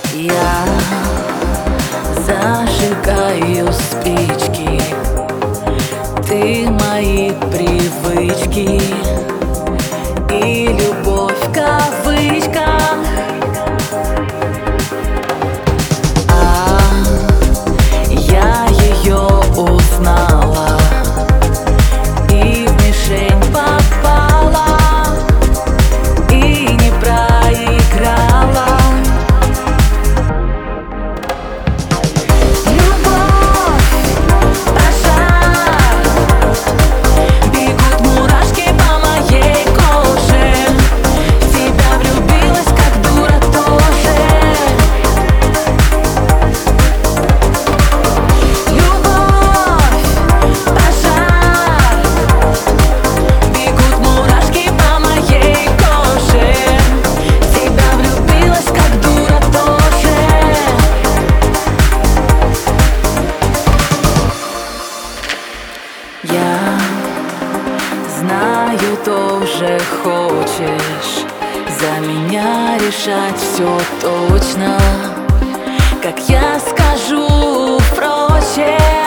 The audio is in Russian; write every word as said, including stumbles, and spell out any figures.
Я зажигаю спички, ты мои привычки и любовь в кавычках. А я ее узнала и в мишень попала, и не проиграла. Я знаю, тоже хочешь за меня решать все точно, как я скажу, впрочем.